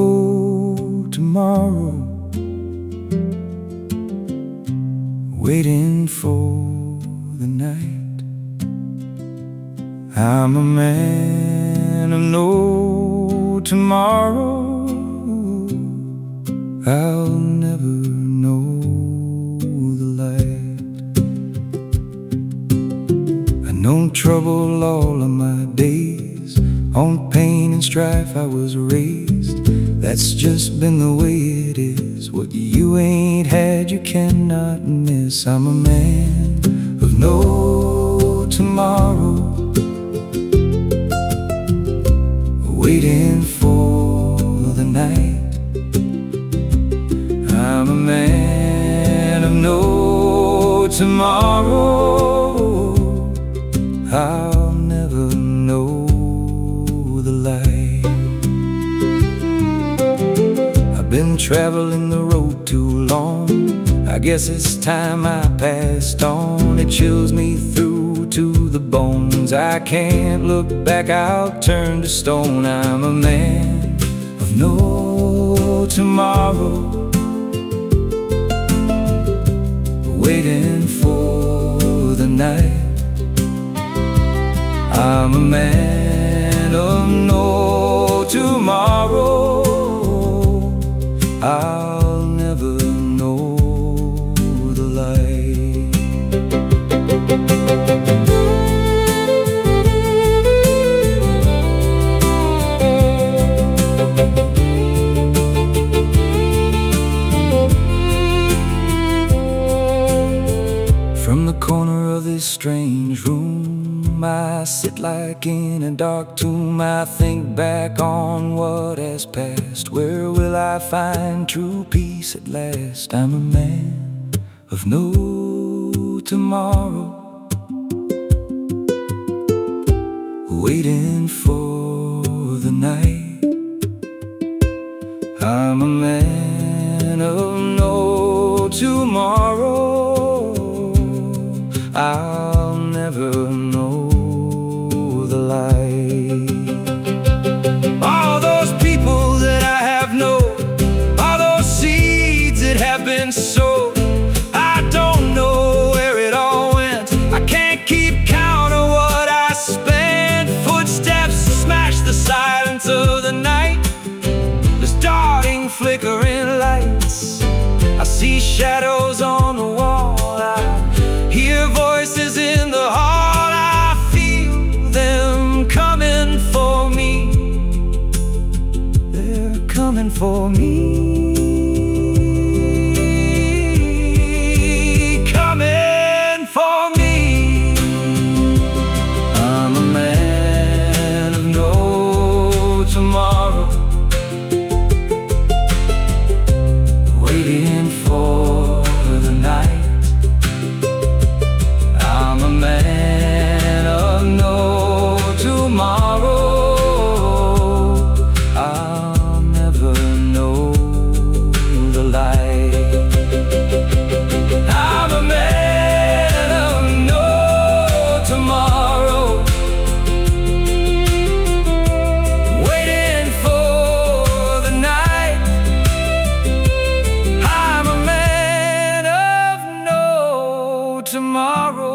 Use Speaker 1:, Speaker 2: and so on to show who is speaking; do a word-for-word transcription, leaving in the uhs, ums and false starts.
Speaker 1: no tomorrow, waiting for the night. I'm a man of no tomorrow. I'll never know the light. I know trouble all of my days. On pain and strife I was raised. That's just been the way it is. What you ain't had you cannot miss. I'm a man of no tomorrow, waiting for the night. I'm a man of no tomorrow. I'll never know the light. I've been traveling the road too long. I guess it's time I passed on. It chills me through to the bones. I can't look back, I'll turn to stone. I'm a man of no tomorrow, waiting for the night. I'm a man of no tomorrow. I'll never know the light. From the corner of this strange room, I sit like in a dark tomb. I think back on what has passed. Where will I find true peace at last? I'm a man of no tomorrow, waiting for the night. I'm a man of no tomorrow. I'll never know the light. All those people that I have known, all those seeds that have been sown, I don't know where it all went. I can't keep count of what I spent. Footsteps smash the silence of the night. There's darting, flickering lights. I see shadows on the wall. I hear voices in the hall. I feel them coming for me. They're coming for me. Coming for me. I'm a man of no tomorrow, waiting for the night. I'm a man of no tomorrow. I'll never know the light. I'm a man of no tomorrow, waiting for the night. I'm a man of no tomorrow.